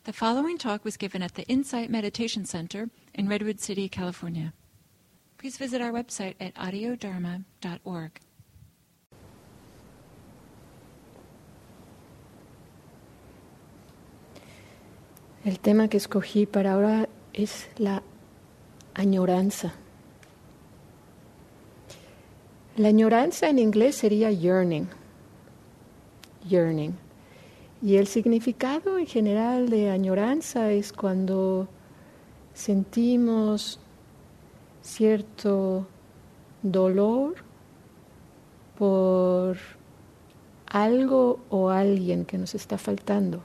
The following talk was given at the Insight Meditation Center in Redwood City, California. Please visit our website at audiodharma.org. El tema que escogí para ahora es la añoranza. La añoranza en inglés sería yearning. Yearning. Y el significado en general de añoranza es cuando sentimos cierto dolor por algo o alguien que nos está faltando.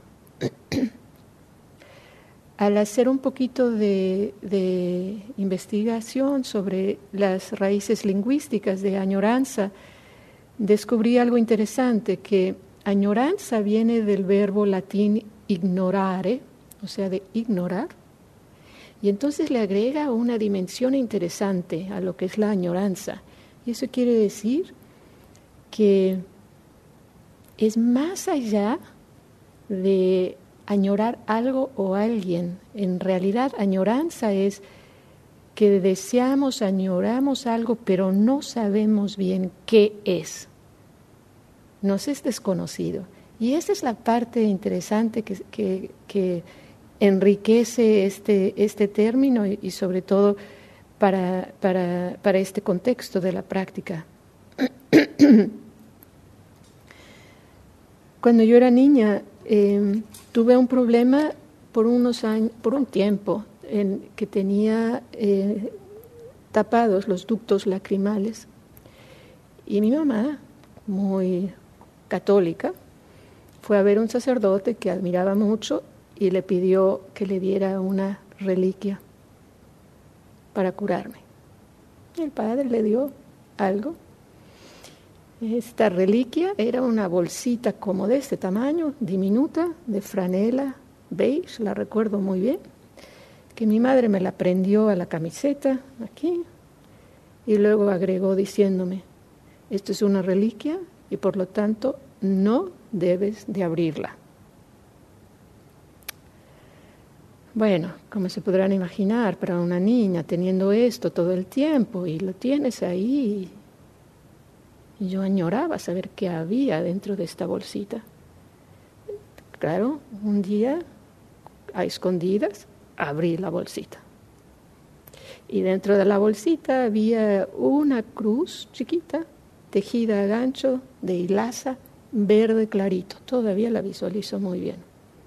Al hacer un poquito de investigación sobre las raíces lingüísticas de añoranza, descubrí algo interesante, que añoranza viene del verbo latín ignorare, o sea, de ignorar, y entonces le agrega una dimensión interesante a lo que es la añoranza. Y eso quiere decir que es más allá de añorar algo o alguien. En realidad, añoranza es que deseamos, añoramos algo, pero no sabemos bien qué es. Nos es desconocido. Y esa es la parte interesante que enriquece este término y sobre todo para este contexto de la práctica. Cuando yo era niña, tuve un problema por un tiempo en que tenía tapados los ductos lacrimales. Y mi mamá, muy católica, fue a ver un sacerdote que admiraba mucho y le pidió que le diera una reliquia para curarme. Y el padre le dio algo. Esta reliquia era una bolsita como de este tamaño, diminuta, de franela beige, la recuerdo muy bien, que mi madre me la prendió a la camiseta aquí y luego agregó diciéndome: esto es una reliquia y por lo tanto no debes de abrirla. Bueno, como se podrán imaginar, para una niña teniendo esto todo el tiempo y lo tienes ahí, y yo añoraba saber qué había dentro de esta bolsita. Claro, un día, a escondidas, abrí la bolsita. Y dentro de la bolsita había una cruz chiquita, tejida a gancho de hilaza verde clarito. Todavía la visualizo muy bien.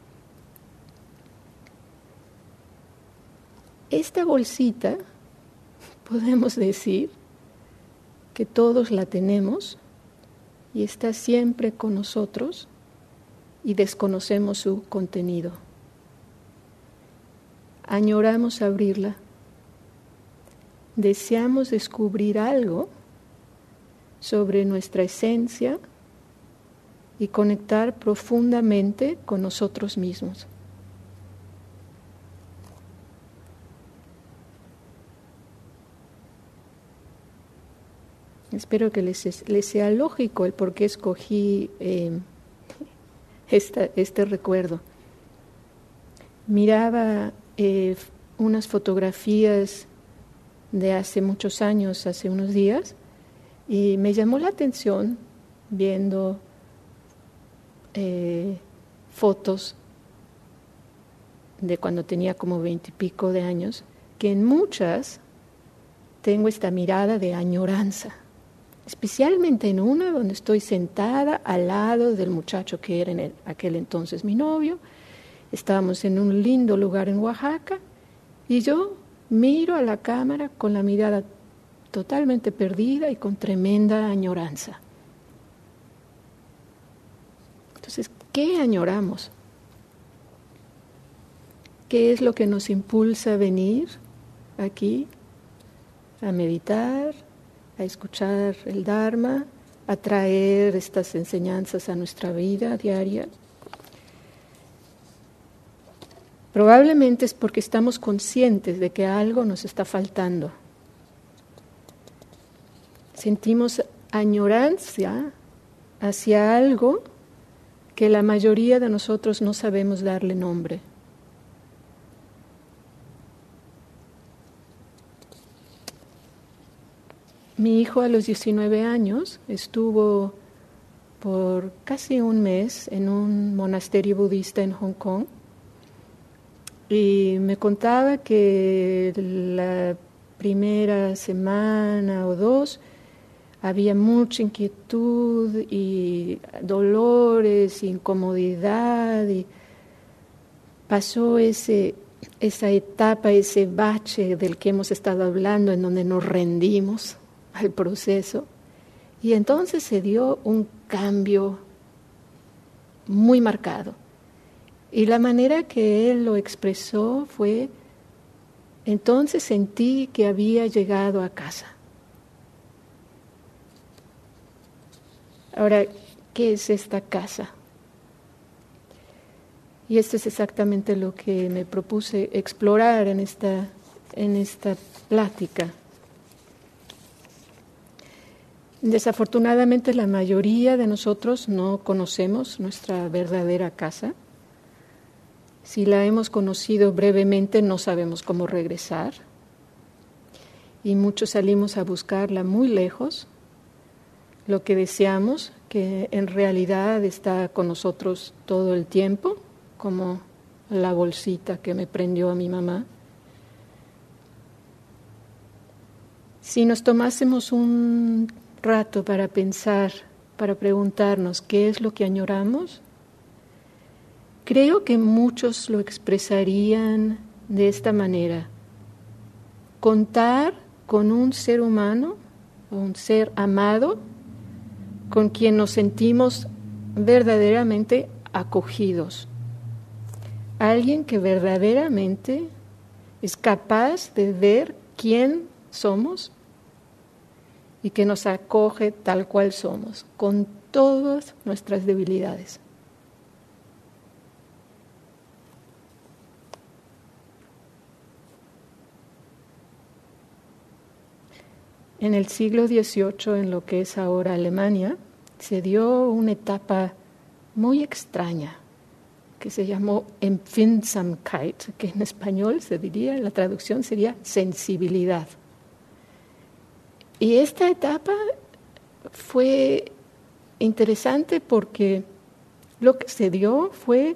Esta bolsita, podemos decir que todos la tenemos y está siempre con nosotros y desconocemos su contenido. Añoramos abrirla. Deseamos descubrir algo sobre nuestra esencia y conectar profundamente con nosotros mismos. Espero que les sea lógico el por qué escogí este recuerdo. Miraba unas fotografías de hace muchos años, hace unos días, y me llamó la atención viendo fotos de cuando tenía como 20 y pico de años, que en muchas tengo esta mirada de añoranza. Especialmente en una donde estoy sentada al lado del muchacho que era en aquel entonces mi novio. Estábamos en un lindo lugar en Oaxaca y yo miro a la cámara con la mirada totalmente perdida y con tremenda añoranza. Entonces, ¿qué añoramos? ¿Qué es lo que nos impulsa a venir aquí a meditar, a escuchar el Dharma, a traer estas enseñanzas a nuestra vida diaria? Probablemente es porque estamos conscientes de que algo nos está faltando. Sentimos añoranza hacia algo que la mayoría de nosotros no sabemos darle nombre. Mi hijo a los 19 años estuvo por casi un mes en un monasterio budista en Hong Kong y me contaba que la primera semana o dos había mucha inquietud y dolores, incomodidad, y pasó esa etapa, ese bache del que hemos estado hablando, en donde nos rendimos al proceso, y entonces se dio un cambio muy marcado. Y la manera que él lo expresó fue: entonces sentí que había llegado a casa. Ahora, ¿qué es esta casa? Y esto es exactamente lo que me propuse explorar en esta plática. Desafortunadamente, la mayoría de nosotros no conocemos nuestra verdadera casa. Si la hemos conocido brevemente, no sabemos cómo regresar. Y muchos salimos a buscarla muy lejos. Lo que deseamos, que en realidad está con nosotros todo el tiempo, como la bolsita que me prendió a mi mamá. Si nos tomásemos un rato para pensar, para preguntarnos qué es lo que añoramos, creo que muchos lo expresarían de esta manera: contar con un ser humano, un ser amado, con quien nos sentimos verdaderamente acogidos. Alguien que verdaderamente es capaz de ver quién somos y que nos acoge tal cual somos, con todas nuestras debilidades. En el siglo XVIII, en lo que es ahora Alemania, se dio una etapa muy extraña que se llamó Empfindsamkeit, que en español se diría, la traducción sería sensibilidad. Y esta etapa fue interesante porque lo que se dio fue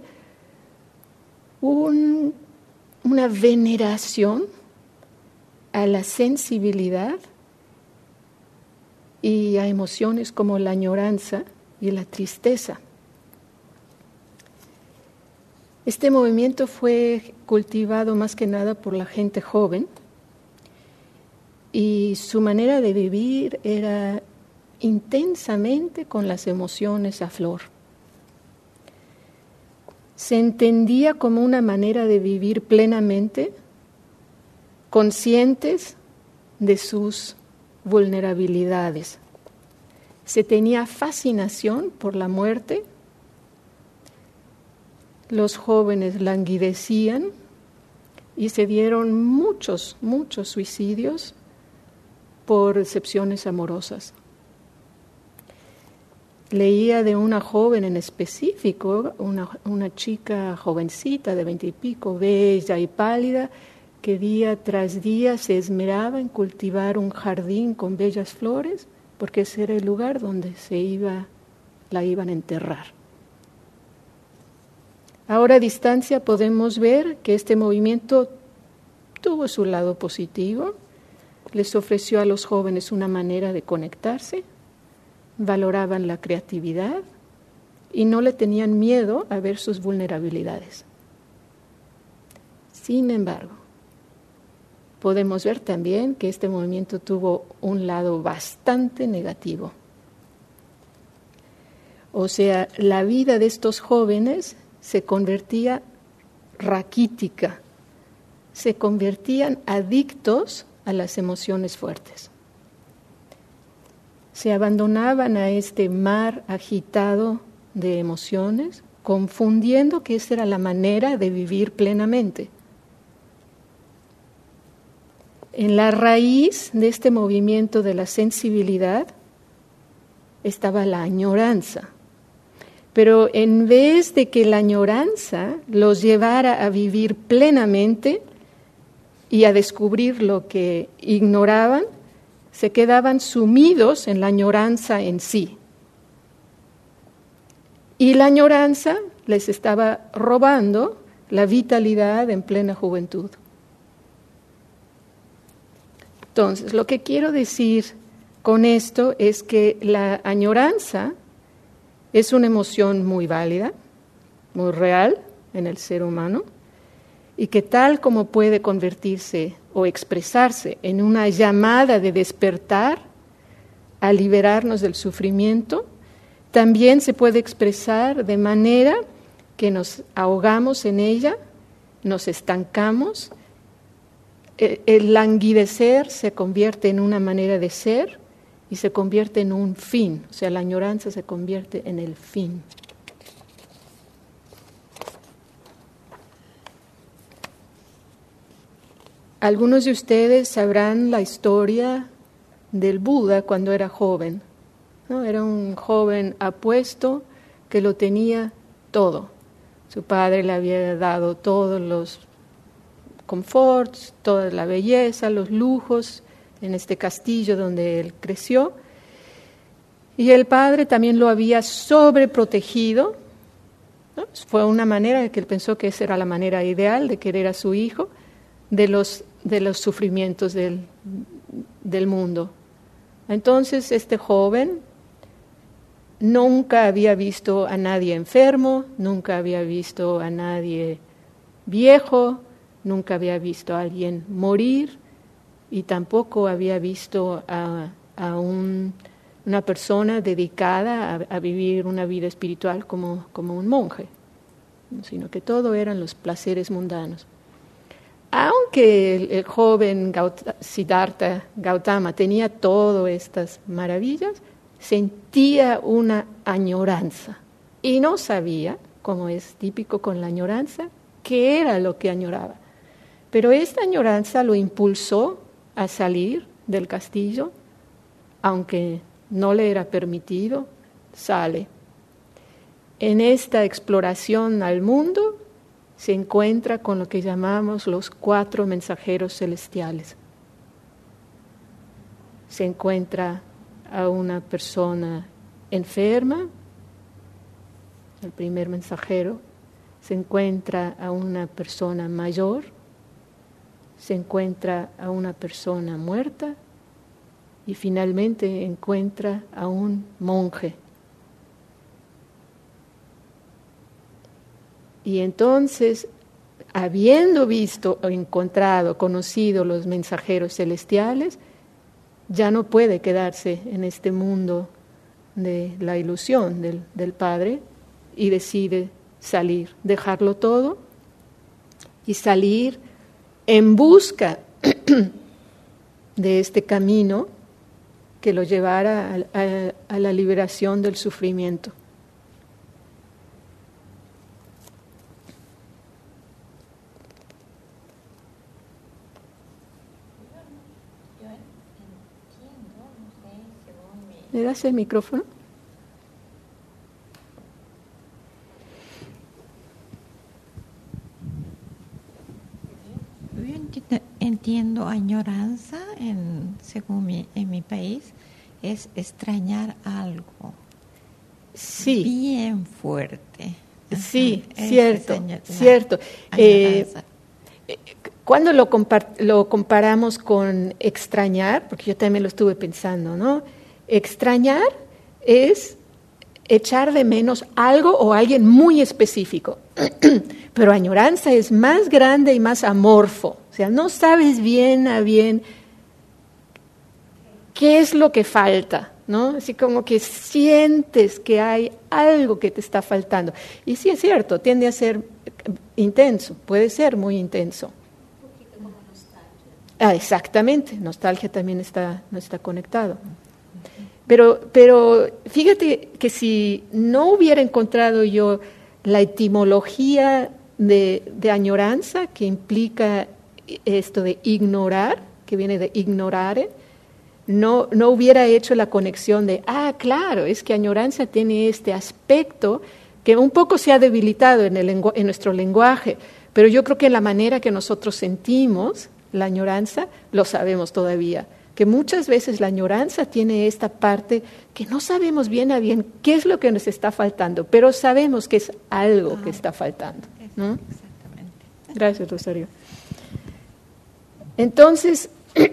una veneración a la sensibilidad y a emociones como la añoranza y la tristeza. Este movimiento fue cultivado más que nada por la gente joven y su manera de vivir era intensamente con las emociones a flor. Se entendía como una manera de vivir plenamente, conscientes de sus vulnerabilidades. Se tenía fascinación por la muerte. Los jóvenes languidecían y se dieron muchos suicidios por decepciones amorosas. Leía de una joven en específico, una chica jovencita de 20 y pico, bella y pálida, que día tras día se esmeraba en cultivar un jardín con bellas flores, porque ese era el lugar donde la iban a enterrar. Ahora a distancia podemos ver que este movimiento tuvo su lado positivo, les ofreció a los jóvenes una manera de conectarse, valoraban la creatividad y no le tenían miedo a ver sus vulnerabilidades. Sin embargo, podemos ver también que este movimiento tuvo un lado bastante negativo. O sea, la vida de estos jóvenes se convertía raquítica, se convertían adictos a las emociones fuertes. Se abandonaban a este mar agitado de emociones, confundiendo que esa era la manera de vivir plenamente. En la raíz de este movimiento de la sensibilidad estaba la añoranza. Pero en vez de que la añoranza los llevara a vivir plenamente y a descubrir lo que ignoraban, se quedaban sumidos en la añoranza en sí. Y la añoranza les estaba robando la vitalidad en plena juventud. Entonces, lo que quiero decir con esto es que la añoranza es una emoción muy válida, muy real en el ser humano, y que tal como puede convertirse o expresarse en una llamada de despertar a liberarnos del sufrimiento, también se puede expresar de manera que nos ahogamos en ella, nos estancamos, el languidecer se convierte en una manera de ser y se convierte en un fin, o sea, la añoranza se convierte en el fin. Algunos de ustedes sabrán la historia del Buda cuando era joven, ¿no? Era un joven apuesto que lo tenía todo. Su padre le había dado todos los conforts, toda la belleza, los lujos en este castillo donde él creció. Y el padre también lo había sobreprotegido, ¿no? Fue una manera de que él pensó que esa era la manera ideal de querer a su hijo, de los sufrimientos del mundo. Entonces este joven nunca había visto a nadie enfermo, nunca había visto a nadie viejo, nunca había visto a alguien morir y tampoco había visto a una persona dedicada a vivir una vida espiritual como un monje, sino que todo eran los placeres mundanos. Aunque el joven Siddhartha Gautama tenía todas estas maravillas, sentía una añoranza y no sabía, como es típico con la añoranza, qué era lo que añoraba. Pero esta añoranza lo impulsó a salir del castillo, aunque no le era permitido, sale. En esta exploración al mundo se encuentra con lo que llamamos los 4 mensajeros celestiales. Se encuentra a una persona enferma, el primer mensajero, se encuentra a una persona mayor, se encuentra a una persona muerta y finalmente encuentra a un monje. Y entonces, habiendo visto, encontrado, conocido los mensajeros celestiales, ya no puede quedarse en este mundo de la ilusión del Padre y decide salir, dejarlo todo y salir en busca de este camino que lo llevara a la liberación del sufrimiento. ¿Le das el micrófono? Yo entiendo añoranza, según en mi país, es extrañar algo. Sí. Bien fuerte. Sí, cierto. Cuando lo comparamos con extrañar, porque yo también lo estuve pensando, ¿no? Extrañar es echar de menos algo o alguien muy específico, pero añoranza es más grande y más amorfo, o sea, no sabes bien a bien qué es lo que falta, ¿no? Así como que sientes que hay algo que te está faltando. Y sí es cierto, tiende a ser intenso, puede ser muy intenso. Un poquito como nostalgia. Exactamente, nostalgia también no está conectado. Pero fíjate que si no hubiera encontrado yo la etimología de añoranza, que implica esto de ignorar, que viene de ignorare, no hubiera hecho la conexión de, claro, es que añoranza tiene este aspecto que un poco se ha debilitado en nuestro lenguaje, pero yo creo que en la manera que nosotros sentimos la añoranza lo sabemos todavía. que muchas veces la añoranza tiene esta parte que no sabemos bien a bien qué es lo que nos está faltando, pero sabemos que es algo que está faltando, ¿no? Exactamente. Gracias, Rosario. Entonces,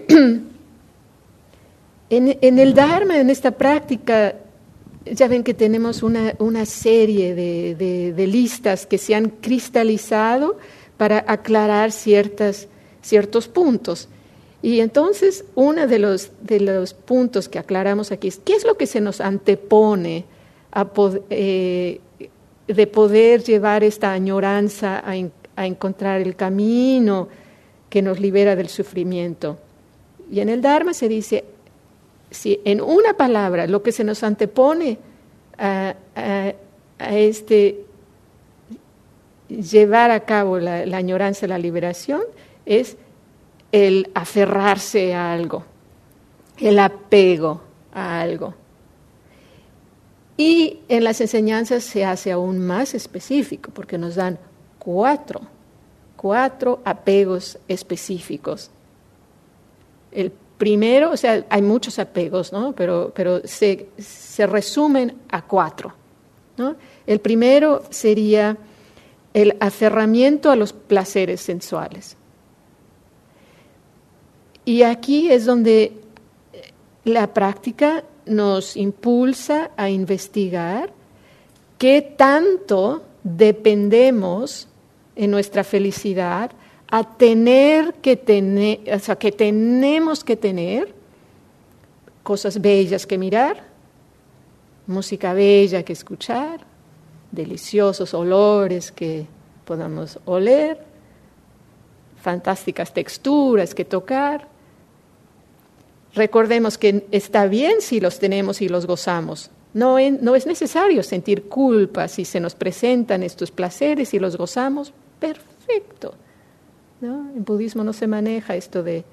en el Dharma, en esta práctica, ya ven que tenemos una serie de listas que se han cristalizado para aclarar ciertos puntos. Y entonces, uno de los puntos que aclaramos aquí es ¿qué es lo que se nos antepone de poder llevar esta añoranza a encontrar el camino que nos libera del sufrimiento? Y en el Dharma se dice, si en una palabra lo que se nos antepone a llevar a cabo la añoranza, la liberación, es el aferrarse a algo, el apego a algo. Y en las enseñanzas se hace aún más específico, porque nos dan cuatro apegos específicos. El primero, o sea, hay muchos apegos, ¿no? Pero se resumen a 4, ¿no? El primero sería el aferramiento a los placeres sensuales. Y aquí es donde la práctica nos impulsa a investigar qué tanto dependemos en nuestra felicidad a tener que tener, o sea, que tenemos que tener cosas bellas que mirar, música bella que escuchar, deliciosos olores que podamos oler, fantásticas texturas que tocar. Recordemos que está bien si los tenemos y los gozamos. No es necesario sentir culpa si se nos presentan estos placeres y los gozamos. Perfecto, ¿no? En budismo no se maneja esto de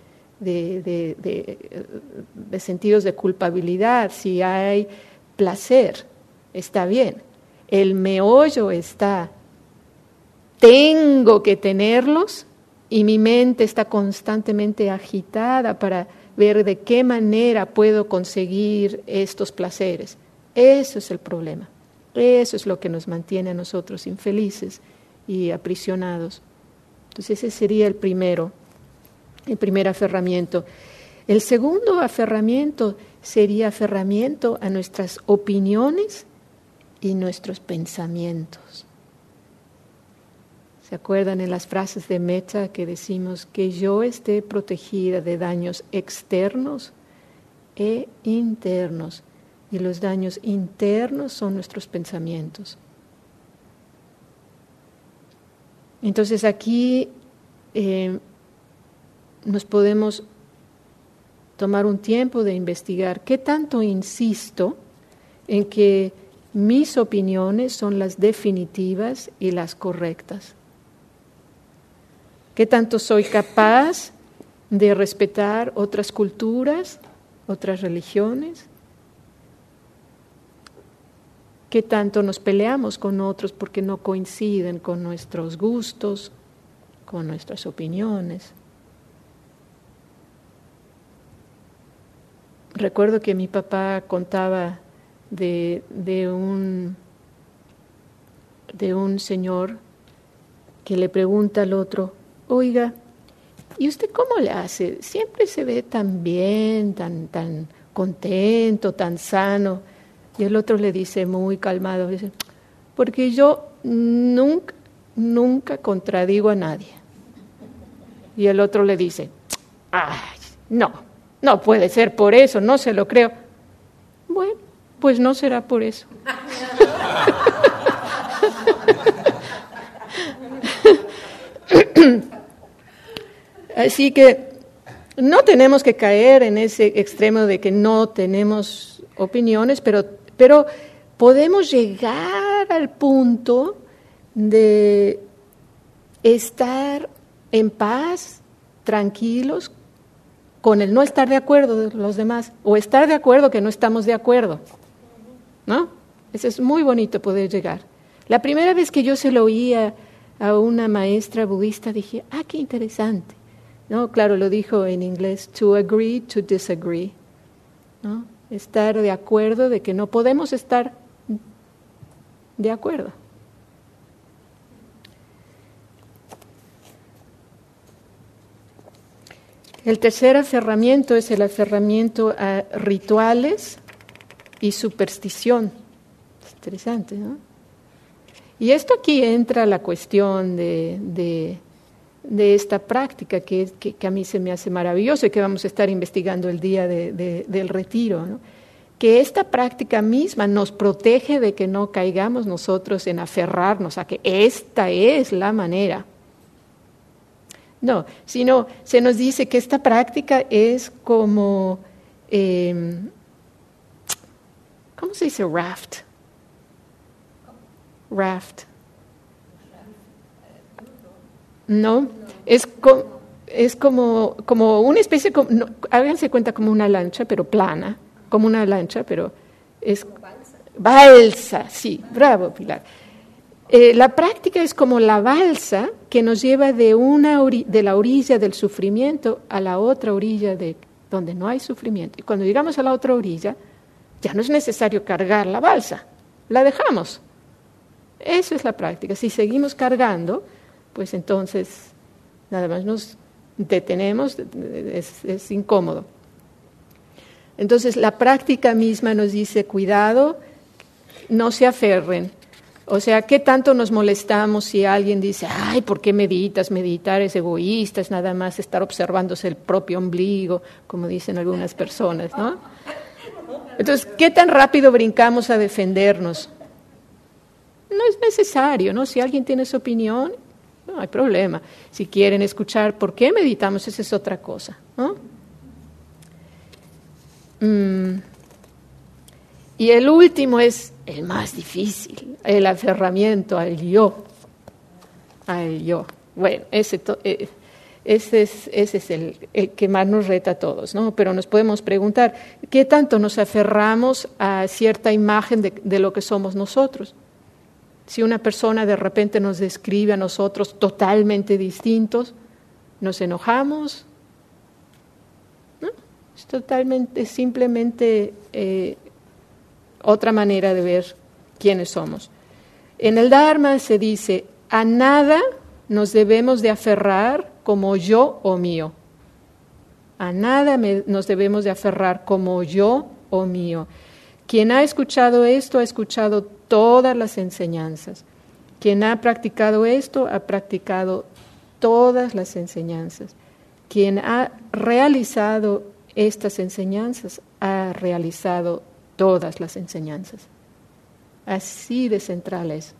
sentidos de culpabilidad. Si hay placer, está bien. El meollo está, tengo que tenerlos y mi mente está constantemente agitada para ver de qué manera puedo conseguir estos placeres. Eso es el problema. Eso es lo que nos mantiene a nosotros infelices y aprisionados. Entonces ese sería el primer aferramiento. El segundo aferramiento sería aferramiento a nuestras opiniones y nuestros pensamientos. ¿Se acuerdan en las frases de metta que decimos que yo esté protegida de daños externos e internos? Y los daños internos son nuestros pensamientos. Entonces aquí nos podemos tomar un tiempo de investigar qué tanto insisto en que mis opiniones son las definitivas y las correctas. ¿Qué tanto soy capaz de respetar otras culturas, otras religiones? ¿Qué tanto nos peleamos con otros porque no coinciden con nuestros gustos, con nuestras opiniones? Recuerdo que mi papá contaba de un señor que le pregunta al otro, oiga, ¿y usted cómo le hace? Siempre se ve tan bien, tan contento, tan sano. Y el otro le dice muy calmado, dice, porque yo nunca contradigo a nadie. Y el otro le dice, ay, no puede ser por eso, no se lo creo. Bueno, pues no será por eso. Así que no tenemos que caer en ese extremo de que no tenemos opiniones, pero podemos llegar al punto de estar en paz, tranquilos, con el no estar de acuerdo de los demás, o estar de acuerdo que no estamos de acuerdo, ¿no? Eso es muy bonito poder llegar. La primera vez que yo se lo oía a una maestra budista dije, qué interesante. ¿no? Claro, lo dijo en inglés, to agree to disagree, ¿no? Estar de acuerdo de que no podemos estar de acuerdo. El tercer aferramiento es el aferramiento a rituales y superstición. Es interesante, ¿no? Y esto aquí entra la cuestión de esta práctica que a mí se me hace maravilloso y que vamos a estar investigando el día del retiro, ¿no? Que esta práctica misma nos protege de que no caigamos nosotros en aferrarnos a que esta es la manera. No, sino se nos dice que esta práctica es como, ¿cómo se dice raft? Raft. No, es como una especie, no, háganse cuenta como una lancha, pero plana, como una lancha, pero es balsa, sí, bravo Pilar. La práctica es como la balsa que nos lleva de la orilla del sufrimiento a la otra orilla de donde no hay sufrimiento. Y cuando llegamos a la otra orilla, ya no es necesario cargar la balsa, la dejamos. Eso es la práctica. Si seguimos cargando, pues entonces nada más nos detenemos, es incómodo. Entonces la práctica misma nos dice, cuidado, no se aferren. O sea, ¿qué tanto nos molestamos si alguien dice, ay, ¿por qué meditas? Meditar es egoísta, es nada más estar observándose el propio ombligo, como dicen algunas personas, ¿no? Entonces, ¿qué tan rápido brincamos a defendernos? No es necesario, ¿no? Si alguien tiene su opinión, no hay problema. Si quieren escuchar por qué meditamos, esa es otra cosa, ¿no? Y el último es el más difícil, el aferramiento al yo. Al yo. Bueno, ese es el que más nos reta a todos, ¿no? Pero nos podemos preguntar, ¿qué tanto nos aferramos a cierta imagen de lo que somos nosotros? Si una persona de repente nos describe a nosotros totalmente distintos, ¿nos enojamos? ¿No? Es simplemente otra manera de ver quiénes somos. En el Dharma se dice, a nada nos debemos de aferrar como yo o mío. A nada nos debemos de aferrar como yo o mío. Quien ha escuchado esto ha escuchado todas las enseñanzas. Quien ha practicado esto ha practicado todas las enseñanzas. Quien ha realizado estas enseñanzas ha realizado todas las enseñanzas. Así de central es.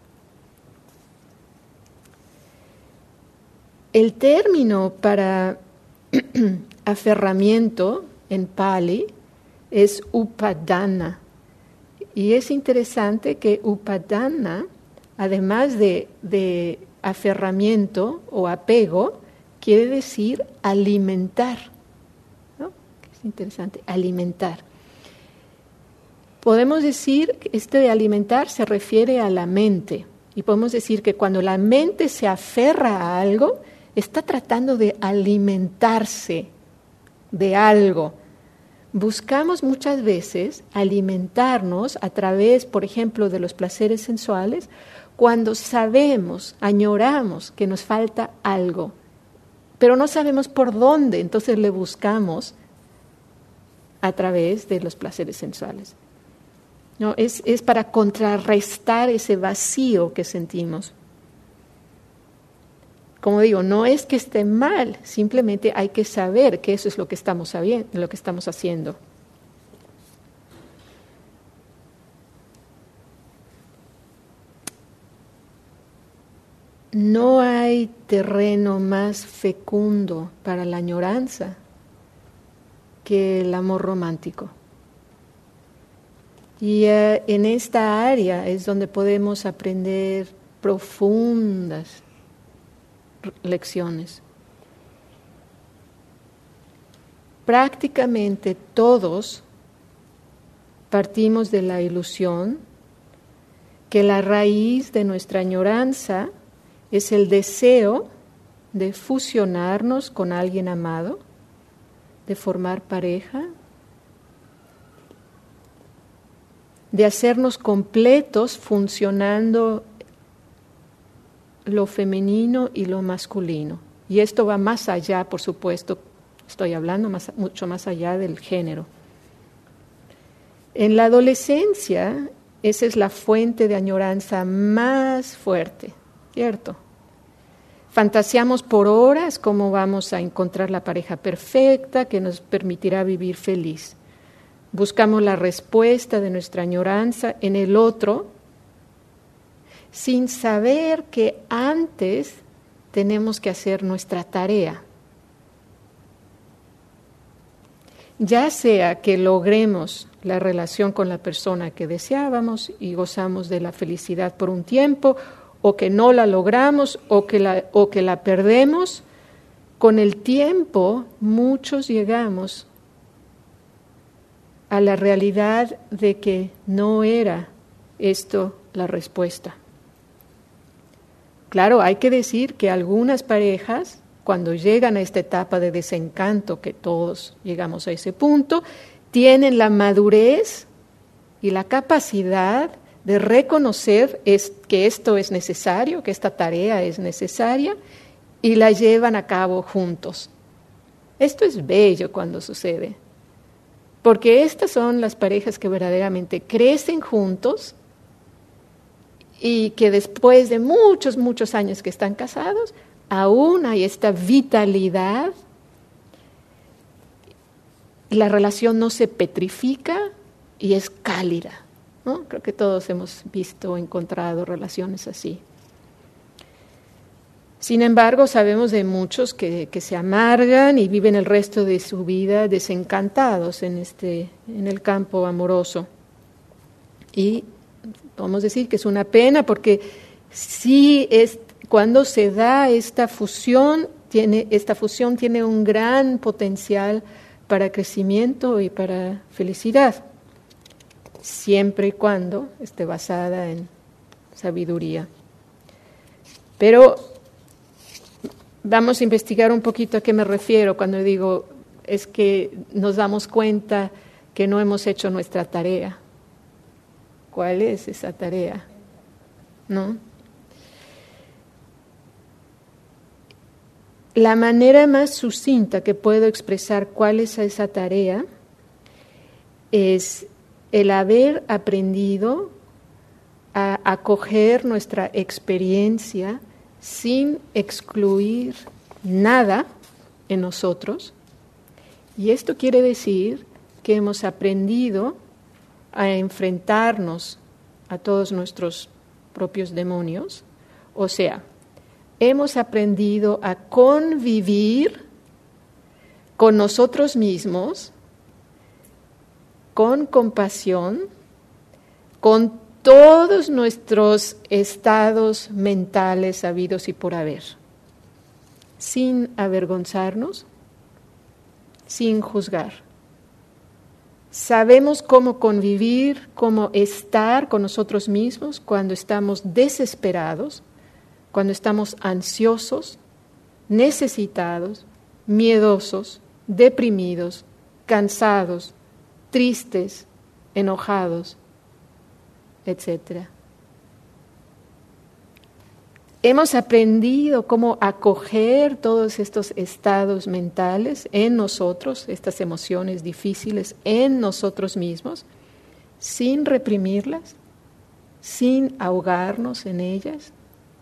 El término para aferramiento en Pali es upadana. Y es interesante que upadana, además de aferramiento o apego, quiere decir alimentar, ¿no? Es interesante, alimentar. Podemos decir que este de alimentar se refiere a la mente. Y podemos decir que cuando la mente se aferra a algo, está tratando de alimentarse de algo. Buscamos muchas veces alimentarnos a través, por ejemplo, de los placeres sensuales, cuando sabemos, añoramos que nos falta algo, pero no sabemos por dónde, entonces le buscamos a través de los placeres sensuales. No, es para contrarrestar ese vacío que sentimos. Como digo, no es que esté mal, simplemente hay que saber que eso es lo que estamos haciendo. No hay terreno más fecundo para la añoranza que el amor romántico. Y en esta área es donde podemos aprender profundas lecciones. Prácticamente todos partimos de la ilusión que la raíz de nuestra añoranza es el deseo de fusionarnos con alguien amado, de formar pareja, de hacernos completos funcionando lo femenino y lo masculino. Y esto va más allá, por supuesto, estoy hablando mucho más allá del género. En la adolescencia, esa es la fuente de añoranza más fuerte, ¿cierto? Fantaseamos por horas cómo vamos a encontrar la pareja perfecta que nos permitirá vivir feliz. Buscamos la respuesta de nuestra añoranza en el otro, sin saber que antes tenemos que hacer nuestra tarea. Ya sea que logremos la relación con la persona que deseábamos y gozamos de la felicidad por un tiempo, o que no la logramos, o que la perdemos, con el tiempo muchos llegamos a la realidad de que no era esto la respuesta. Claro, hay que decir que algunas parejas, cuando llegan a esta etapa de desencanto, que todos llegamos a ese punto, tienen la madurez y la capacidad de reconocer que esto es necesario, que esta tarea es necesaria, y la llevan a cabo juntos. Esto es bello cuando sucede, porque estas son las parejas que verdaderamente crecen juntos y que después de muchos, muchos años que están casados, aún hay esta vitalidad, la relación no se petrifica y es cálida, ¿no? Creo que todos hemos visto o encontrado relaciones así. Sin embargo, sabemos de muchos que se amargan y viven el resto de su vida desencantados en el campo amoroso. Y podemos decir que es una pena porque sí cuando se da esta fusión tiene un gran potencial para crecimiento y para felicidad, siempre y cuando esté basada en sabiduría. Pero vamos a investigar un poquito a qué me refiero cuando digo es que nos damos cuenta que no hemos hecho nuestra tarea. ¿Cuál es esa tarea? ¿No? La manera más sucinta que puedo expresar cuál es esa tarea es el haber aprendido a acoger nuestra experiencia sin excluir nada en nosotros. Y esto quiere decir que hemos aprendido a enfrentarnos a todos nuestros propios demonios, o sea, hemos aprendido a convivir con nosotros mismos, con compasión, con todos nuestros estados mentales habidos y por haber, sin avergonzarnos, sin juzgar. Sabemos cómo convivir, cómo estar con nosotros mismos cuando estamos desesperados, cuando estamos ansiosos, necesitados, miedosos, deprimidos, cansados, tristes, enojados, etc. Hemos aprendido cómo acoger todos estos estados mentales en nosotros, estas emociones difíciles en nosotros mismos, sin reprimirlas, sin ahogarnos en ellas.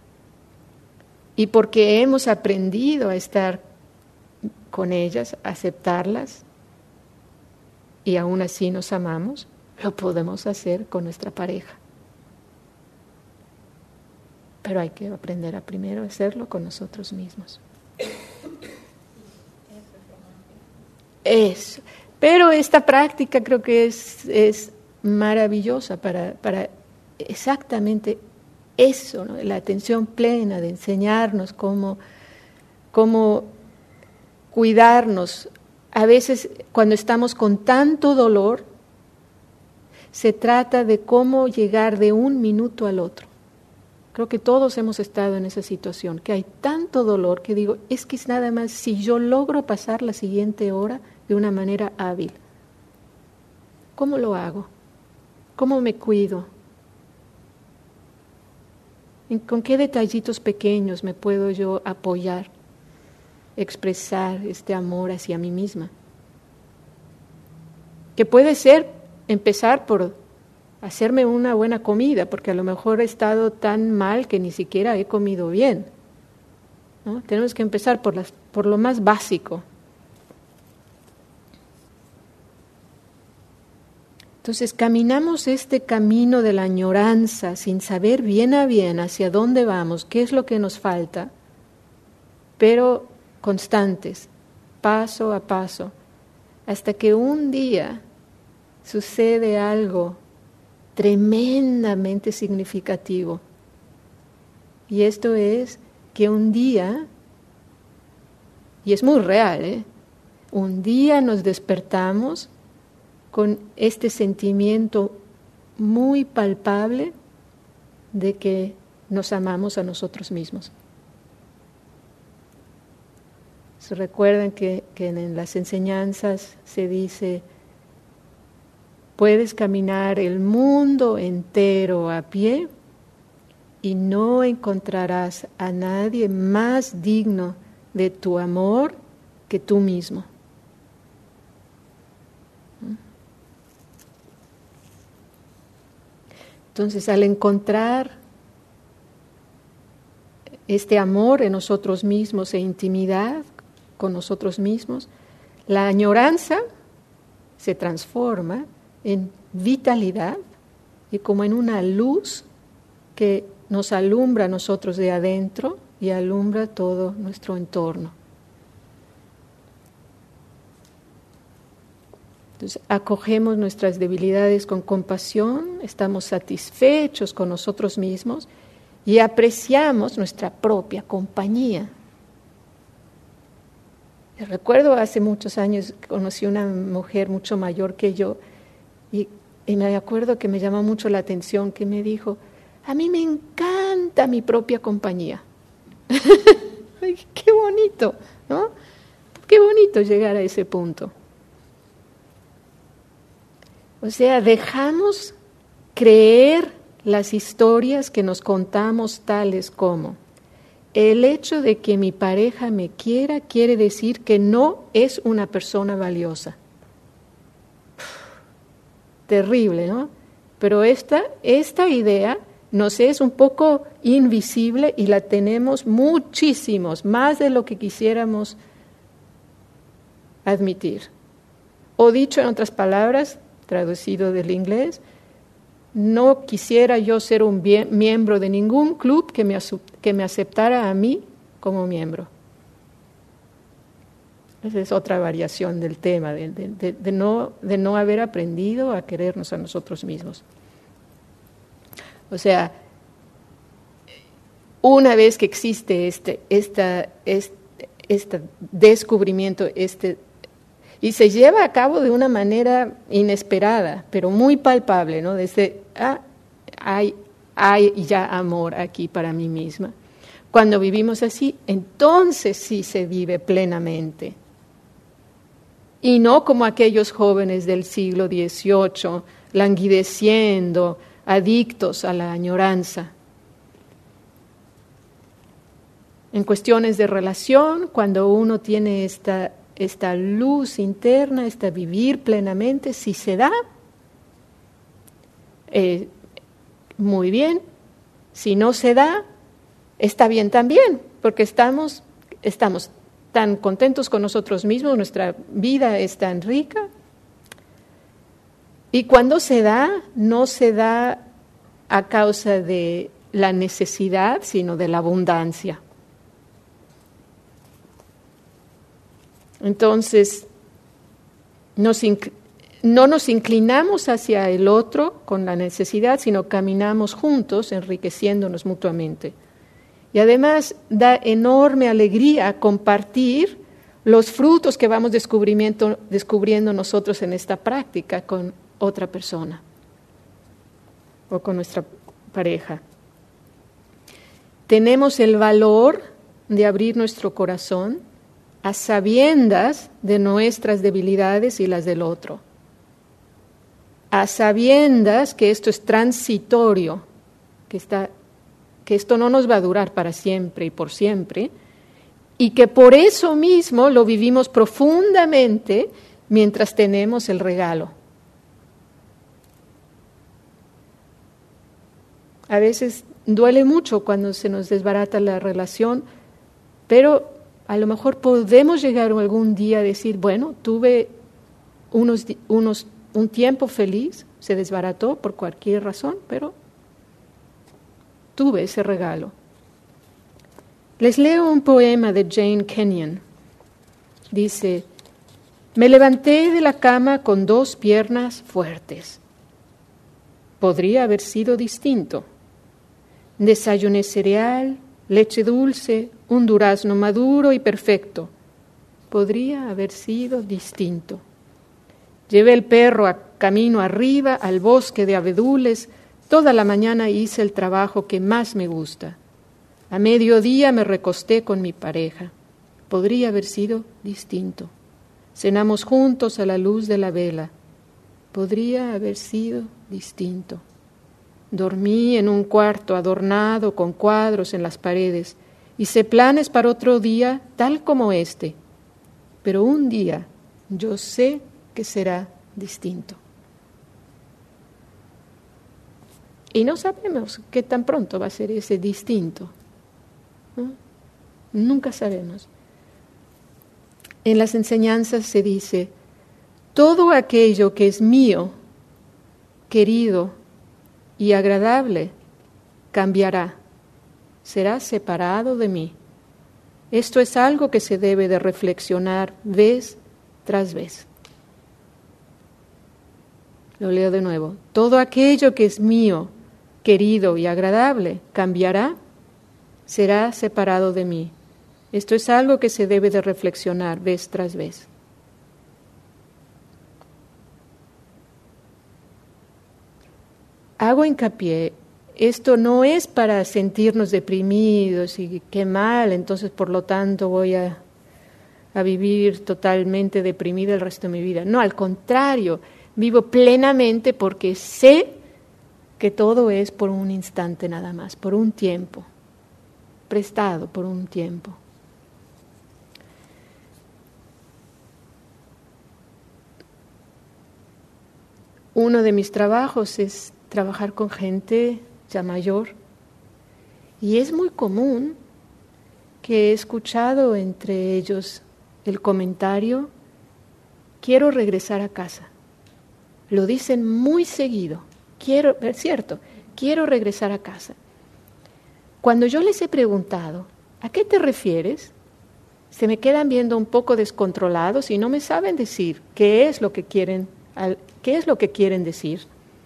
Y porque hemos aprendido a estar con ellas, a aceptarlas, y aún así nos amamos, lo podemos hacer con nuestra pareja. Pero hay que aprender a primero hacerlo con nosotros mismos. Eso. Pero esta práctica creo que es maravillosa para exactamente eso, ¿no? La atención plena de enseñarnos cómo cuidarnos. A veces cuando estamos con tanto dolor, se trata de cómo llegar de un minuto al otro. Creo que todos hemos estado en esa situación, que hay tanto dolor que digo, es que es nada más si yo logro pasar la siguiente hora de una manera hábil. ¿Cómo lo hago? ¿Cómo me cuido? ¿Con qué detallitos pequeños me puedo yo apoyar, expresar este amor hacia mí misma? Que puede ser empezar por hacerme una buena comida, porque a lo mejor he estado tan mal que ni siquiera he comido bien, ¿no? Tenemos que empezar por lo más básico. Entonces caminamos este camino de la añoranza sin saber bien a bien hacia dónde vamos, qué es lo que nos falta, pero constantes, paso a paso, hasta que un día sucede algo tremendamente significativo. Y esto es que un día, y es muy real, un día nos despertamos con este sentimiento muy palpable de que nos amamos a nosotros mismos. ¿Se recuerdan que en las enseñanzas se dice: puedes caminar el mundo entero a pie y no encontrarás a nadie más digno de tu amor que tú mismo? Entonces, al encontrar este amor en nosotros mismos e intimidad con nosotros mismos, la añoranza se transforma en vitalidad y como en una luz que nos alumbra a nosotros de adentro y alumbra todo nuestro entorno. Entonces, acogemos nuestras debilidades con compasión, estamos satisfechos con nosotros mismos y apreciamos nuestra propia compañía. Recuerdo hace muchos años conocí una mujer mucho mayor que yo y me acuerdo que me llamó mucho la atención que me dijo: a mí me encanta mi propia compañía. Ay, qué bonito, ¿no? Qué bonito llegar a ese punto. O sea, dejamos creer las historias que nos contamos, tales como: el hecho de que mi pareja me quiera quiere decir que no es una persona valiosa. Terrible, ¿no? Pero esta idea nos es un poco invisible y la tenemos muchísimos, más de lo que quisiéramos admitir. O dicho en otras palabras, traducido del inglés: no quisiera yo ser un miembro de ningún club que me aceptara a mí como miembro. Esa es otra variación del tema, de no haber aprendido a querernos a nosotros mismos. O sea, una vez que existe este descubrimiento, y se lleva a cabo de una manera inesperada, pero muy palpable, ¿no? Desde, hay ya amor aquí para mí misma. Cuando vivimos así, entonces sí se vive plenamente. Y no como aquellos jóvenes del siglo XVIII, languideciendo, adictos a la añoranza. En cuestiones de relación, cuando uno tiene esta luz interna, esta vivir plenamente, si se da, muy bien. Si no se da, está bien también, porque estamos tan contentos con nosotros mismos, nuestra vida es tan rica. Y cuando se da, no se da a causa de la necesidad, sino de la abundancia. Entonces, no nos inclinamos hacia el otro con la necesidad, sino caminamos juntos, enriqueciéndonos mutuamente. Y además da enorme alegría compartir los frutos que vamos descubriendo nosotros en esta práctica con otra persona o con nuestra pareja. tenemos el valor de abrir nuestro corazón a sabiendas de nuestras debilidades y las del otro, a sabiendas que esto es transitorio, que esto no nos va a durar para siempre y por siempre, y que por eso mismo lo vivimos profundamente mientras tenemos el regalo. A veces duele mucho cuando se nos desbarata la relación, pero a lo mejor podemos llegar algún día a decir, bueno, tuve un tiempo feliz, se desbarató por cualquier razón, pero tuve ese regalo. Les leo un poema de Jane Kenyon. Dice: me levanté de la cama con 2 piernas fuertes. Podría haber sido distinto. Desayuné cereal, leche dulce, un durazno maduro y perfecto. Podría haber sido distinto. Llevé el perro camino arriba al bosque de abedules. Toda la mañana hice el trabajo que más me gusta. A mediodía me recosté con mi pareja. Podría haber sido distinto. Cenamos juntos a la luz de la vela. Podría haber sido distinto. Dormí en un cuarto adornado con cuadros en las paredes. Hice planes para otro día tal como este. Pero un día yo sé que será distinto. Y no sabemos qué tan pronto va a ser ese distinto, ¿no? Nunca sabemos. En las enseñanzas se dice: todo aquello que es mío, querido y agradable, cambiará, será separado de mí. Esto es algo que se debe de reflexionar vez tras vez. Lo leo de nuevo. Todo aquello que es mío, querido y agradable, cambiará, será separado de mí. Esto es algo que se debe de reflexionar vez tras vez. Hago hincapié, esto no es para sentirnos deprimidos y qué mal, entonces por lo tanto voy a vivir totalmente deprimida el resto de mi vida. No, al contrario, vivo plenamente porque sé que todo es por un instante nada más, por un tiempo, prestado por un tiempo. Uno de mis trabajos es trabajar con gente ya mayor y es muy común que he escuchado entre ellos el comentario: quiero regresar a casa. Lo dicen muy seguido. Es cierto, quiero regresar a casa. Cuando yo les he preguntado, ¿a qué te refieres?, se me quedan viendo un poco descontrolados y no me saben decir qué es lo que quieren decir.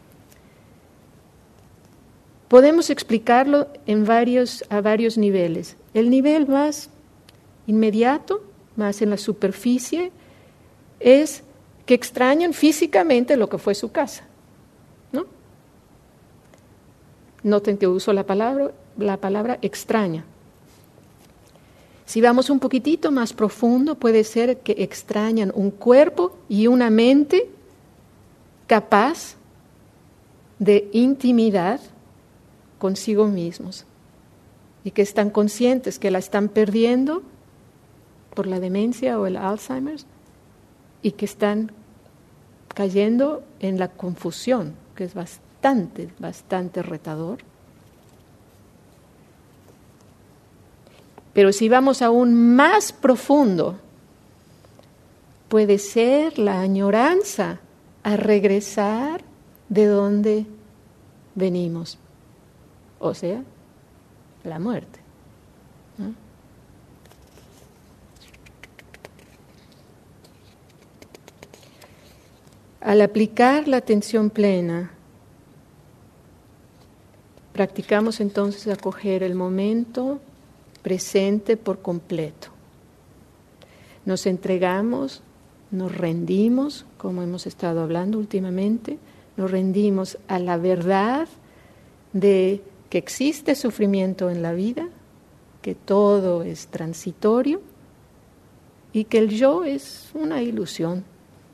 Podemos explicarlo a varios niveles. El nivel más inmediato, más en la superficie, es que extrañan físicamente lo que fue su casa, ¿no? Noten que uso la palabra extraña. Si vamos un poquitito más profundo, puede ser que extrañan un cuerpo y una mente capaz de intimidad consigo mismos y que están conscientes que la están perdiendo por la demencia o el Alzheimer y que están cayendo en la confusión, que es bastante retador. Pero si vamos aún más profundo, puede ser la añoranza a regresar de donde venimos, o sea, la muerte, ¿no? Al aplicar la atención plena, practicamos entonces acoger el momento presente por completo. Nos entregamos, nos rendimos, como hemos estado hablando últimamente, nos rendimos a la verdad de que existe sufrimiento en la vida, que todo es transitorio y que el yo es una ilusión.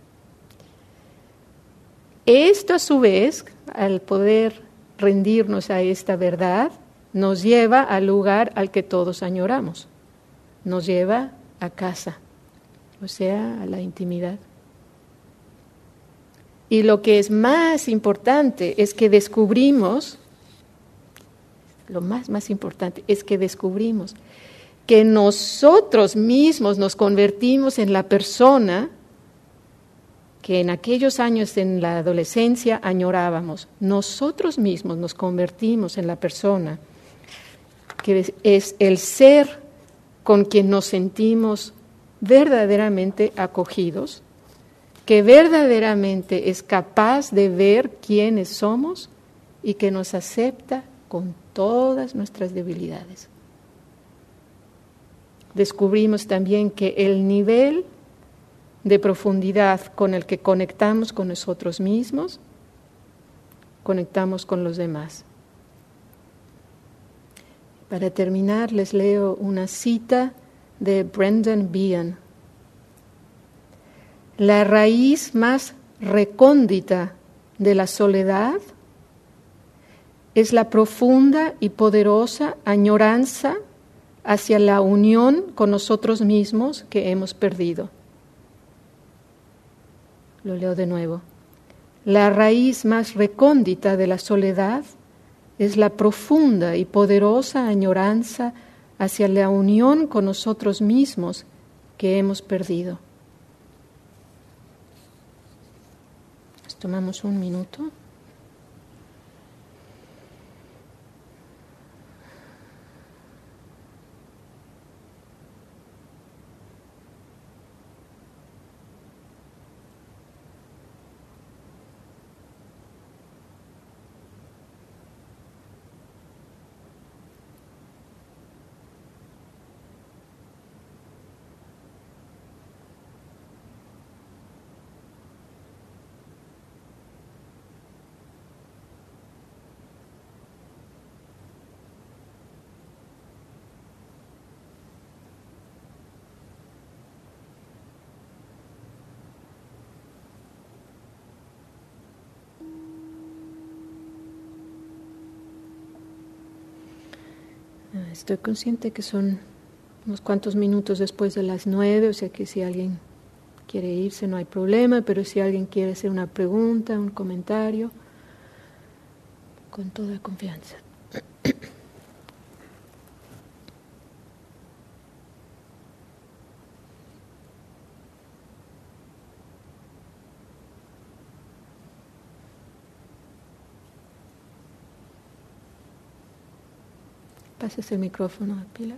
Esto a su vez, al poder rendirnos a esta verdad, nos lleva al lugar al que todos añoramos, nos lleva a casa, o sea, a la intimidad. Y lo que es más importante es que descubrimos, lo más importante es que descubrimos que nosotros mismos nos convertimos en la persona que en aquellos años en la adolescencia añorábamos. Nosotros mismos nos convertimos en la persona que es el ser con quien nos sentimos verdaderamente acogidos, que verdaderamente es capaz de ver quiénes somos y que nos acepta con todas nuestras debilidades. Descubrimos también que el nivel de profundidad con el que conectamos con nosotros mismos, conectamos con los demás. Para terminar, les leo una cita de Brendan Behan. La raíz más recóndita de la soledad es la profunda y poderosa añoranza hacia la unión con nosotros mismos que hemos perdido. Lo leo de nuevo. La raíz más recóndita de la soledad es la profunda y poderosa añoranza hacia la unión con nosotros mismos que hemos perdido. Nos tomamos un minuto. Estoy consciente que son unos cuantos minutos después de las 9, o sea que si alguien quiere irse no hay problema, pero si alguien quiere hacer una pregunta, un comentario, con toda confianza. Pasas el micrófono a Pilar.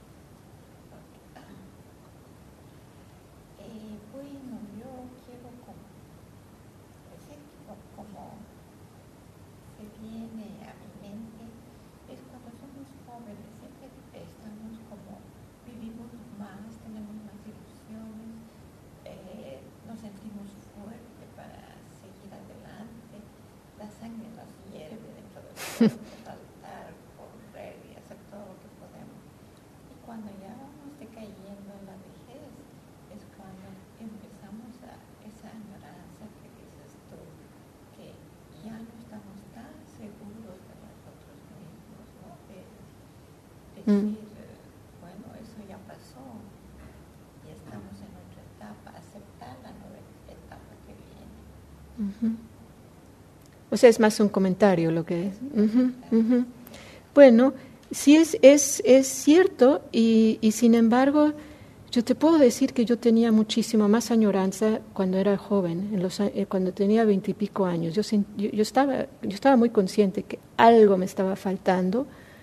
Bueno, yo quiero decir como se viene a mi mente, es cuando somos jóvenes, siempre estamos como, vivimos más, tenemos más ilusiones, nos sentimos fuertes para seguir adelante, la sangre nos hierve dentro de nosotros. Cuando ya vamos decayendo en la vejez, es cuando empezamos a esa añoranza que dices tú, que ya no estamos tan seguros de nosotros mismos, ¿no? Decir, bueno, eso ya pasó y estamos en otra etapa, aceptar la nueva etapa que viene. O sea, es más un comentario lo que es. Bueno, sí es cierto y sin embargo yo te puedo decir que yo tenía muchísima más añoranza cuando era joven, cuando tenía 20 y pico años. Yo estaba muy consciente que algo me estaba faltando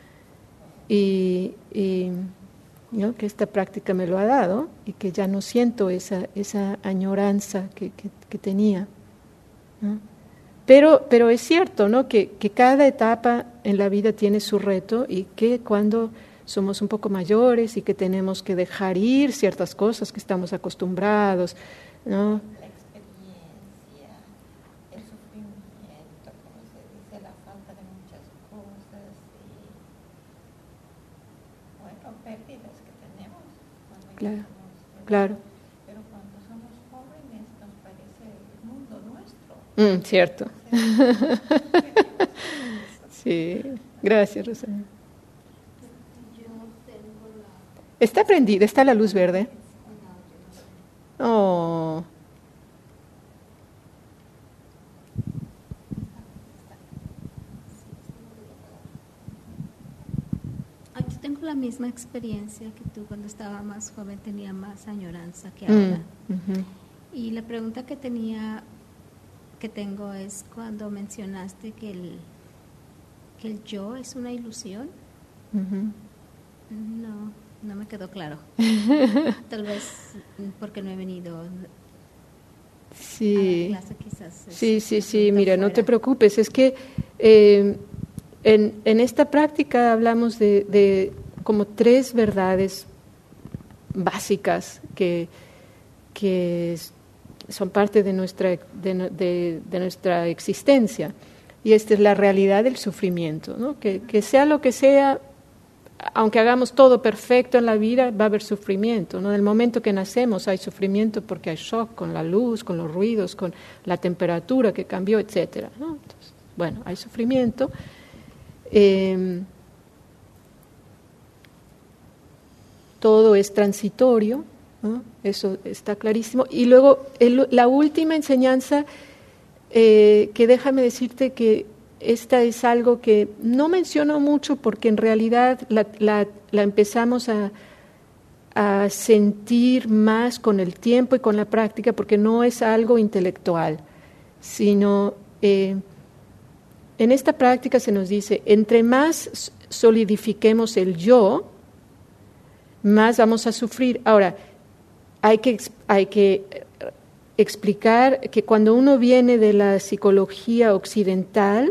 y ¿no? que esta práctica me lo ha dado y que ya no siento esa añoranza que tenía, ¿no? Pero es cierto, ¿no? que cada etapa en la vida tiene su reto y que cuando somos un poco mayores y que tenemos que dejar ir ciertas cosas que estamos acostumbrados, ¿no? La experiencia, el sufrimiento, como se dice, la falta de muchas cosas y claro, claro. Pero cuando somos jóvenes nos parece el mundo nuestro. Cierto. Sí, gracias, Rosana. Está prendida, está la luz verde. Oh. Yo tengo la misma experiencia que tú. Cuando estaba más joven tenía más añoranza que ahora. Y la pregunta que tengo es cuando mencionaste que el yo es una ilusión. No me quedó claro. Tal vez porque no he venido a la clase, quizás. Sí, mira, no te preocupes. Es que en esta práctica hablamos de como 3 verdades básicas que son parte de nuestra existencia. Y esta es la realidad del sufrimiento, ¿no? Que sea lo que sea, aunque hagamos todo perfecto en la vida, va a haber sufrimiento, ¿no? En el momento que nacemos hay sufrimiento porque hay shock con la luz, con los ruidos, con la temperatura que cambió, etcétera, ¿no? Entonces, bueno, hay sufrimiento. Todo es transitorio, ¿no? Eso está clarísimo. Y luego la última enseñanza, que déjame decirte que esta es algo que no menciono mucho porque en realidad la empezamos a sentir más con el tiempo y con la práctica, porque no es algo intelectual, sino en esta práctica se nos dice, entre más solidifiquemos el yo, más vamos a sufrir. Ahora, hay que explicar que cuando uno viene de la psicología occidental,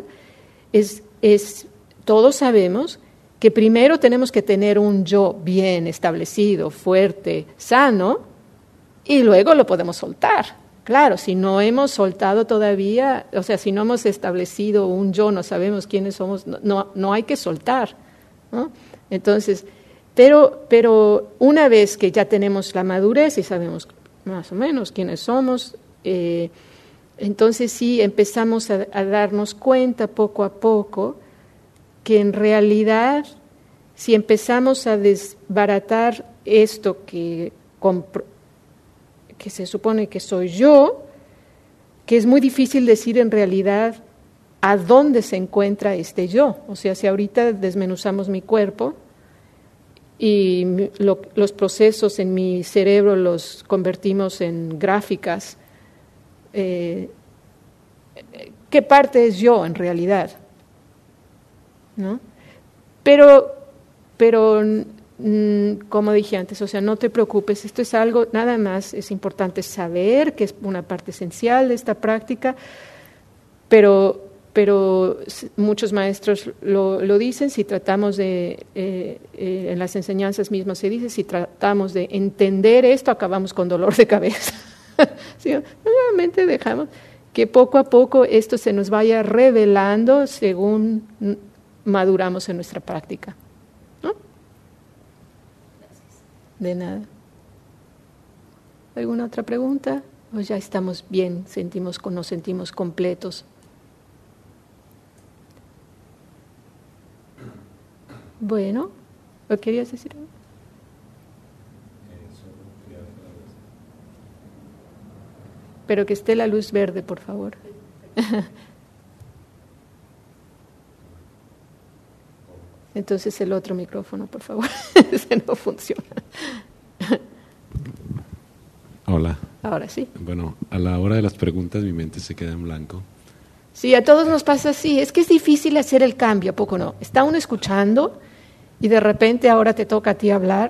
todos sabemos que primero tenemos que tener un yo bien establecido, fuerte, sano, y luego lo podemos soltar. Claro, si no hemos soltado todavía, o sea, si no hemos establecido un yo, no sabemos quiénes somos, no hay que soltar, ¿no? Entonces, pero una vez que ya tenemos la madurez y sabemos más o menos quiénes somos, entonces sí empezamos a darnos cuenta poco a poco que en realidad si empezamos a desbaratar esto que se supone que soy yo, que es muy difícil decir en realidad a dónde se encuentra este yo. O sea, si ahorita desmenuzamos mi cuerpo y los procesos en mi cerebro los convertimos en gráficas, ¿qué parte es yo en realidad? ¿No? Pero como dije antes, o sea, no te preocupes, esto es algo, nada más es importante saber que es una parte esencial de esta práctica, pero muchos maestros lo dicen, si tratamos en las enseñanzas mismas se dice, si tratamos de entender esto, acabamos con dolor de cabeza. ¿Sí? Nuevamente dejamos que poco a poco esto se nos vaya revelando según maduramos en nuestra práctica. ¿No? Gracias. De nada. ¿Alguna otra pregunta? ¿O ya estamos bien? Nos sentimos completos. Bueno, ¿o querías decir algo? Pero que esté la luz verde, por favor. Entonces el otro micrófono, por favor. Ese no funciona. Hola. Ahora sí. Bueno, a la hora de las preguntas mi mente se queda en blanco. Sí, a todos nos pasa así. Es que es difícil hacer el cambio, ¿a poco no? Está uno escuchando y de repente ahora te toca a ti hablar.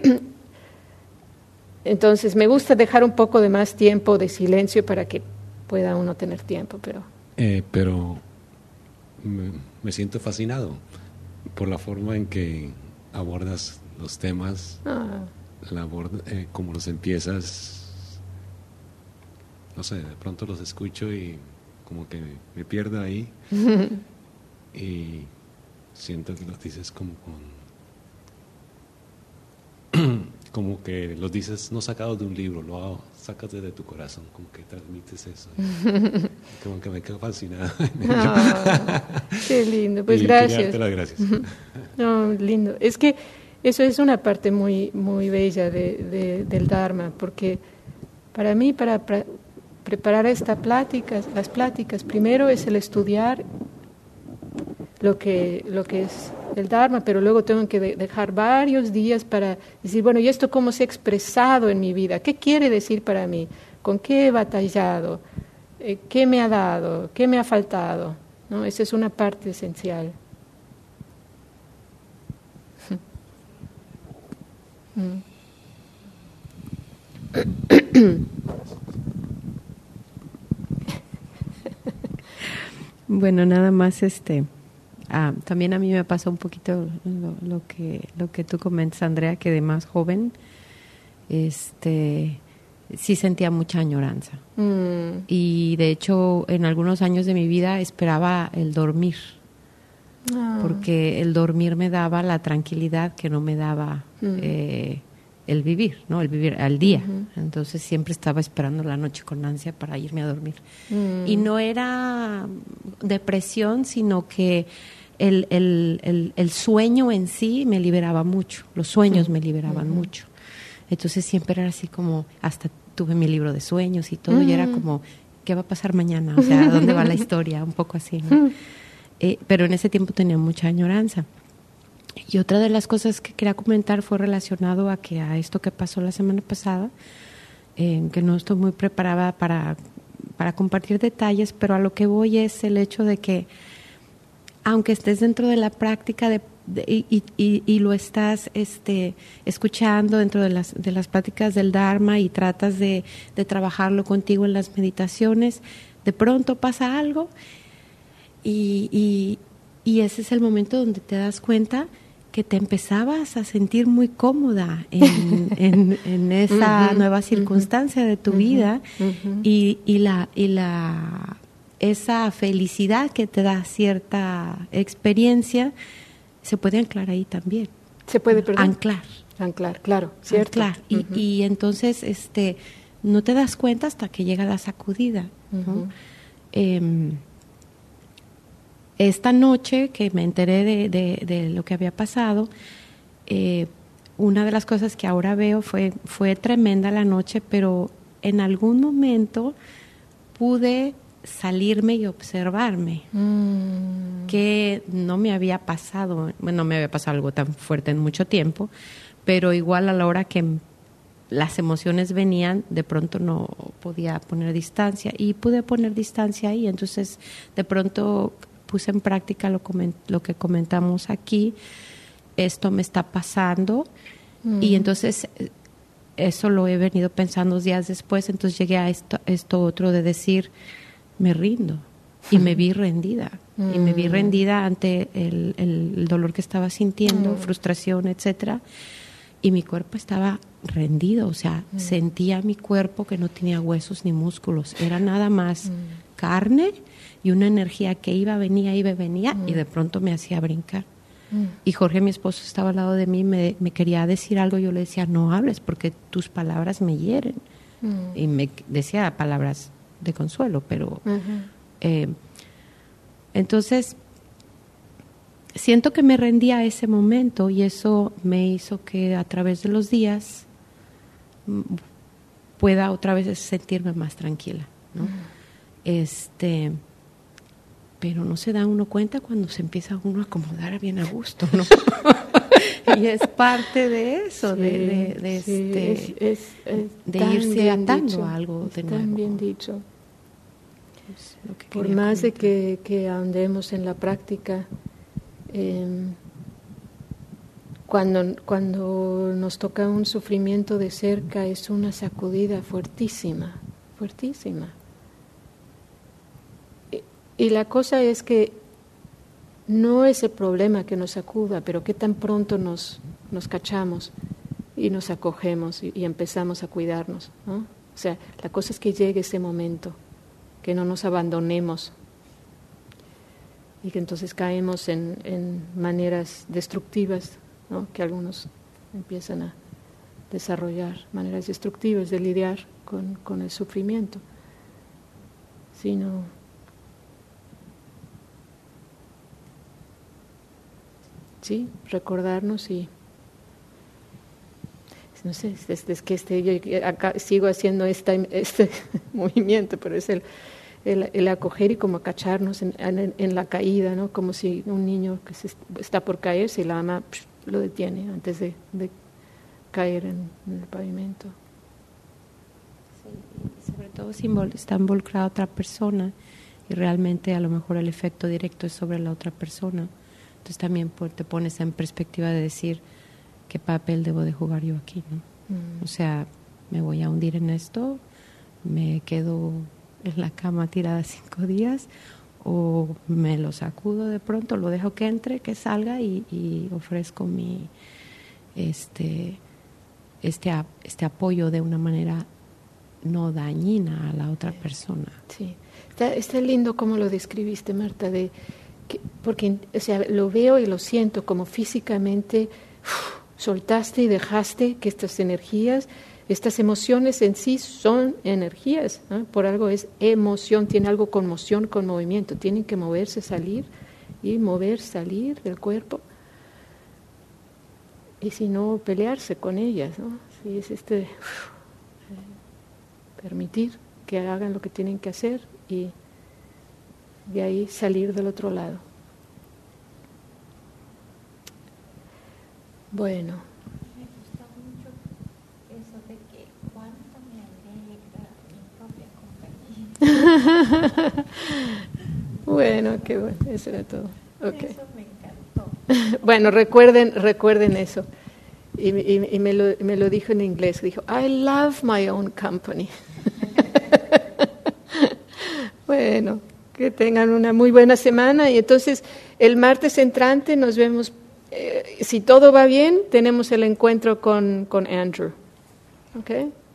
Entonces me gusta dejar un poco de más tiempo de silencio para que pueda uno tener tiempo, pero me siento fascinado por la forma en que abordas los temas, como los empiezas, no sé, de pronto los escucho y como que me pierdo ahí y siento que los dices como con como que los dices no sacados de un libro, lo sacas desde tu corazón, como que transmites eso. Como que me quedo fascinado. Qué lindo, pues y gracias. Quería darte las gracias. No, lindo. Es que eso es una parte muy, muy bella del Dharma, porque para mí, para preparar las pláticas, primero es el estudiar lo que es el Dharma, pero luego tengo que dejar varios días para decir, bueno, ¿y esto cómo se ha expresado en mi vida? ¿Qué quiere decir para mí? ¿Con qué he batallado? ¿Qué me ha dado? ¿Qué me ha faltado? ¿No? Esa es una parte esencial. Bueno, nada más también a mí me pasó un poquito lo que tú comentas, Andrea, que de más joven sí sentía mucha añoranza. Y de hecho en algunos años de mi vida esperaba el dormir, porque el dormir me daba la tranquilidad que no me daba el vivir, ¿no? El vivir al día. Entonces siempre estaba esperando la noche con ansia para irme a dormir. Y no era depresión, sino que el sueño en sí me liberaba mucho. Los sueños me liberaban mucho. Entonces siempre era así como, hasta tuve mi libro de sueños y todo, y era como, ¿qué va a pasar mañana? O sea, ¿a dónde va la historia? Un poco así, ¿no? Pero en ese tiempo tenía mucha añoranza. Y otra de las cosas que quería comentar fue relacionado a esto que pasó la semana pasada, que no estoy muy preparada para compartir detalles, pero a lo que voy es el hecho de que aunque estés dentro de la práctica y lo estás escuchando dentro de las prácticas del Dharma y tratas de trabajarlo contigo en las meditaciones, de pronto pasa algo y ese es el momento donde te das cuenta que te empezabas a sentir muy cómoda en esa nueva circunstancia de tu vida y esa felicidad que te da cierta experiencia se puede anclar ahí también. ¿Se puede, perdón? Anclar, claro, cierto. Anclar. Y entonces no te das cuenta hasta que llega la sacudida, ¿no? Esta noche que me enteré de lo que había pasado, una de las cosas que ahora veo fue tremenda la noche, pero en algún momento pude salirme y observarme, que no me había pasado, no me había pasado algo tan fuerte en mucho tiempo, pero igual a la hora que las emociones venían, de pronto no podía poner distancia y pude poner distancia ahí. Entonces de pronto puse en práctica lo que comentamos aquí. Esto me está pasando y entonces eso lo he venido pensando días después. Entonces llegué a esto otro de decir, me rindo, y me vi rendida y me vi rendida ante el dolor que estaba sintiendo, frustración, etcétera, y mi cuerpo estaba rendido. O sea, sentía mi cuerpo que no tenía huesos ni músculos, era nada más carne y una energía que iba, venía y de pronto me hacía brincar. Y Jorge, mi esposo, estaba al lado de mí, me quería decir algo. Yo le decía, no hables porque tus palabras me hieren. Y me decía palabras de consuelo, pero entonces siento que me rendí a ese momento y eso me hizo que a través de los días pueda otra vez sentirme más tranquila, ¿no? Pero no se da uno cuenta cuando se empieza uno a acomodar bien a gusto, ¿no? Y es parte de eso, sí, de irse atando a algo de nuevo. Tan bien dicho. Por más de que ahondemos en la práctica, cuando nos toca un sufrimiento de cerca es una sacudida fuertísima, fuertísima. Y la cosa es que no es el problema que nos sacuda, pero que tan pronto nos cachamos y nos acogemos y empezamos a cuidarnos, ¿no? O sea, la cosa es que llegue ese momento, que no nos abandonemos y que entonces caemos en maneras destructivas, ¿no? Que algunos empiezan desarrollar maneras destructivas de lidiar con el sufrimiento, sino sí, recordarnos y no sé, es que yo acá sigo haciendo este movimiento, pero es el acoger y como acacharnos en la caída, ¿no? Como si un niño que está por caerse y la mamá lo detiene antes de caer en el pavimento. Sí, y sobre todo si está involucrada otra persona y realmente a lo mejor el efecto directo es sobre la otra persona. Entonces también te pones en perspectiva de decir qué papel debo de jugar yo aquí, ¿no? O sea, me voy a hundir en esto, me quedo en la cama tirada 5 días o me lo sacudo de pronto, lo dejo que entre, que salga y ofrezco mi este apoyo de una manera no dañina a la otra persona. Sí, está lindo cómo lo describiste, Marta, porque o sea, lo veo y lo siento como físicamente soltaste y dejaste que estas energías, estas emociones en sí son energías, ¿no? Por algo es emoción, tiene algo con moción, con movimiento, tienen que moverse, salir salir del cuerpo y si no pelearse con ellas, ¿no? Sí, es permitir que hagan lo que tienen que hacer y de ahí salir del otro lado. Bueno. Me gustó mucho eso de que cuánto me alegra mi propia compañía. Bueno, qué bueno, eso era todo. Okay. Eso me encantó. Bueno, recuerden eso. Y me lo dijo en inglés, dijo, I love my own company. Bueno, que tengan una muy buena semana y entonces el martes entrante nos vemos, si todo va bien, tenemos el encuentro con Andrew. ¿Ok?